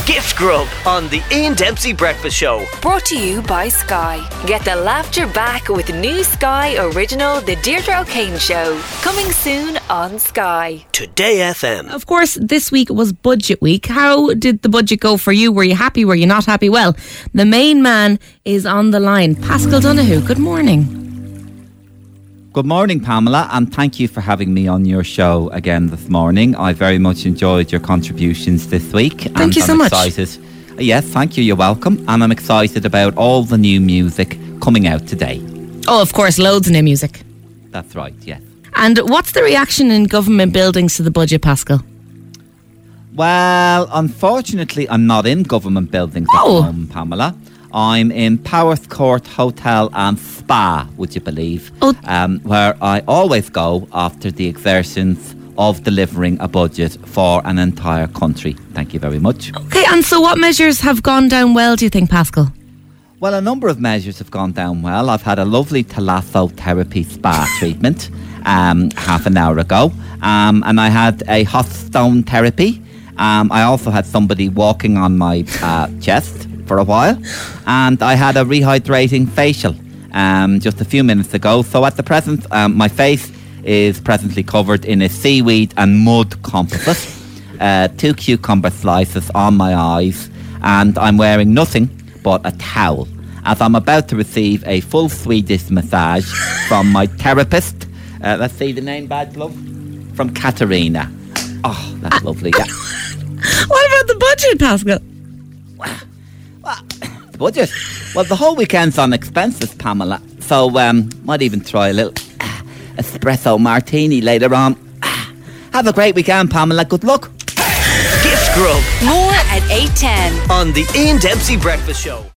Gift Grub on the Ian Dempsey Breakfast Show. Brought to you by Sky. Get the laughter back with new Sky original The Deirdre O'Kane Show. Coming soon on Sky. Today FM. Of course, this week was budget week. How did the budget go for you? Were you happy? Were you not happy? Well, the main man is on the line. Pascal Donoghue, good morning. Good morning, Pamela, and thank you for having me on your show again this morning. I very much enjoyed your contributions this week. Thank you so much. Yes, thank you, you're welcome. And I'm excited about all the new music coming out today. Oh, of course, loads of new music. That's right, yes. And what's the reaction in government buildings to the budget, Pascal? Well, unfortunately, I'm not in government buildings at home, Pamela. I'm in Powerscourt Hotel and Spa, would you believe, where I always go after the exertions of delivering a budget for an entire country. Thank you very much. Okay, and so what measures have gone down well, do you think, Pascal? Well, a number of measures have gone down well. I've had a lovely thalassotherapy spa treatment half an hour ago, and I had a hot stone therapy. I also had somebody walking on my chest for a while, and I had a rehydrating facial just a few minutes ago. So at the present, my face is presently covered in a seaweed and mud composite, 2 cucumber slices on my eyes, and I'm wearing nothing but a towel, as I'm about to receive a full Swedish massage from my therapist. Let's see the name badge, love. From Katarina. Oh, that's lovely. Yeah. What about the budget, Pascal? The budget? Well, the whole weekend's on expenses, Pamela. So, might even try a little espresso martini later on. Have a great weekend, Pamela. Good luck. Gift Grub More at 8:10 on the Ian Dempsey Breakfast Show.